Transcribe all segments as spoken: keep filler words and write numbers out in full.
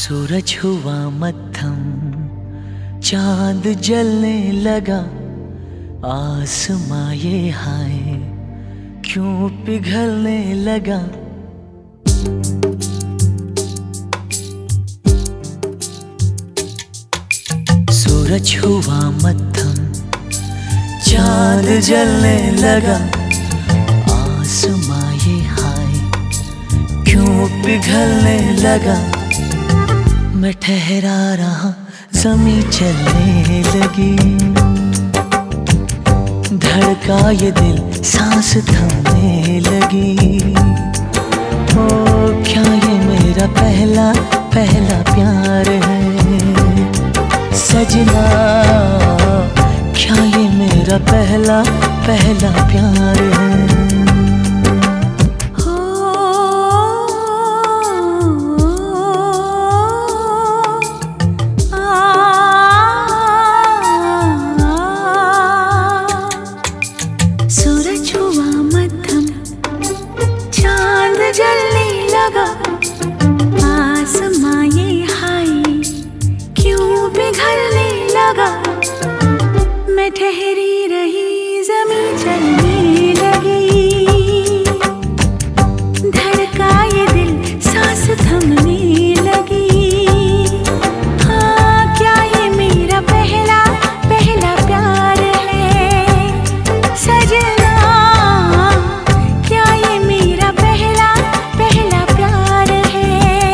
सूरज हुआ मद्धम, चांद जलने लगा, आसमां ये हाय क्यों पिघलने लगा। सूरज हुआ मद्धम, चांद जलने लगा, आसमां ये हाय क्यों पिघलने लगा। मैं ठहरा रहा, ज़मीं चलने लगी, धड़का ये दिल, सांस थमने लगी। ओ क्या ये मेरा पहला पहला प्यार है सजना, क्या ये मेरा पहला पहला प्यार है। जलने लगा, आसमां ये हाय क्यों पिघलने लगा। मैं ठहरी रही, ज़मीं चलने लगी, धड़का ये दिल, सांस थमने लगी। हाँ क्या ये मेरा पहला पहला प्यार है सजना, क्या ये मेरा पहला पहला प्यार है।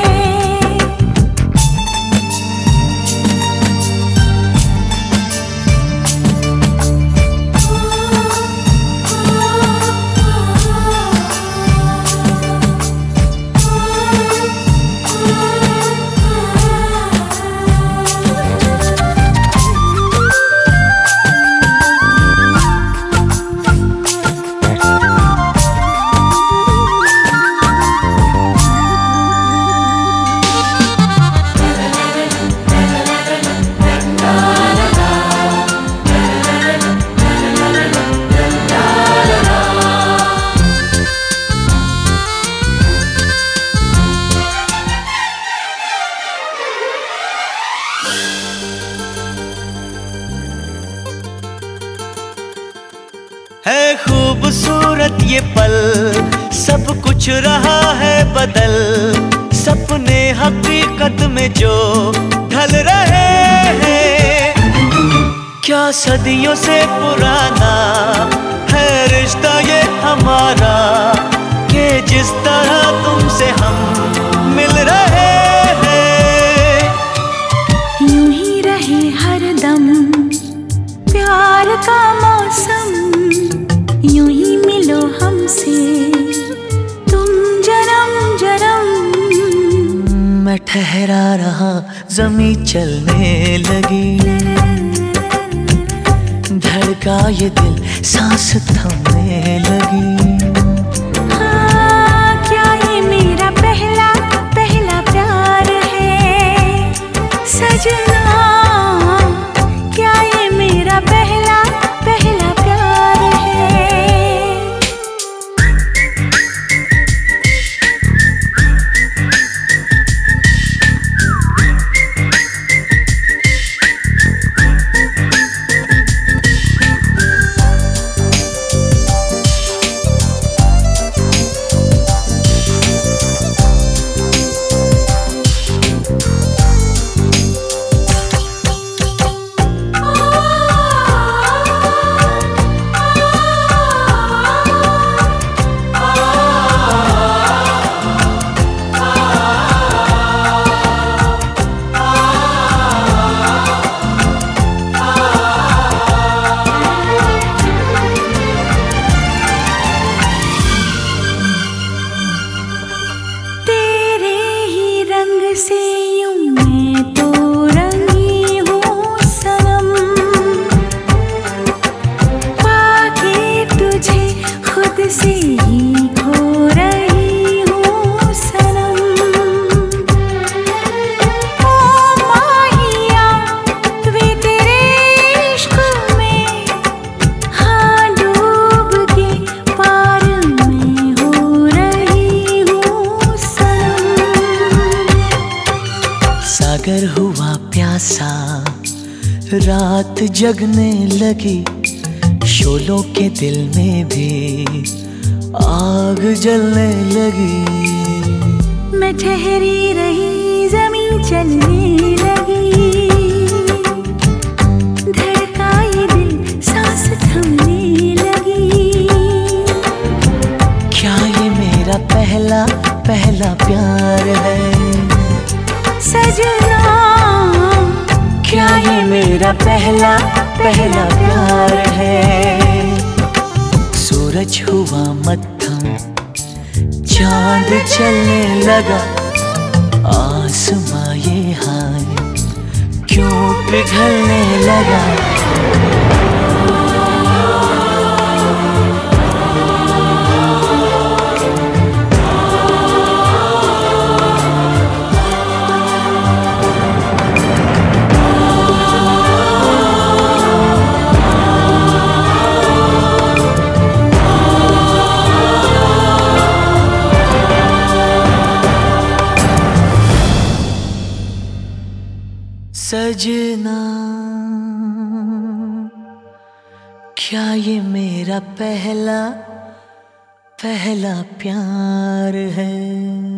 है खूबसूरत ये पल, सब कुछ रहा है बदल, सपने हकीकत में जो ढल रहे हैं। क्या सदियों से पुराना है रिश्ता ये हमारा, कि जिस तरह तुमसे हम मिल रहे हैं। यूं ही रहे हरदम प्यार का मौसम, यूं ही मिलो हमसे तुम जन्म जन्म। मैं ठहरा रहा, ज़मीं चलने लगी, धड़का ये दिल, सांस थमने लगी। हाँ क्या ये मेरा पहला पहला प्यार है सजना, क्या ये मेरा पहला पहला प्यार है। से यूं मैं तो रंगी हूँ सनम, पाके तुझे खुद से ही खो रही हूँ सनम। ओ माहिया वे तेरे इश्क में, हाँ डूब के पार में हो रही हूँ सनम। रात जगने लगी, शोलों के दिल में भी आग जलने लगी। मैं ठहरी रही, जमीन चलने लगी, धड़का ये दिल, सांस थमने लगी। क्या ये मेरा पहला पहला प्यार है सजना? क्या ये मेरा पहला पहला प्यार है? सूरज हुआ मत्थम, चांद चलने लगा, आसमां ये हाय क्यों पिघलने लगा? सजना, क्या ये मेरा पहला पहला प्यार है?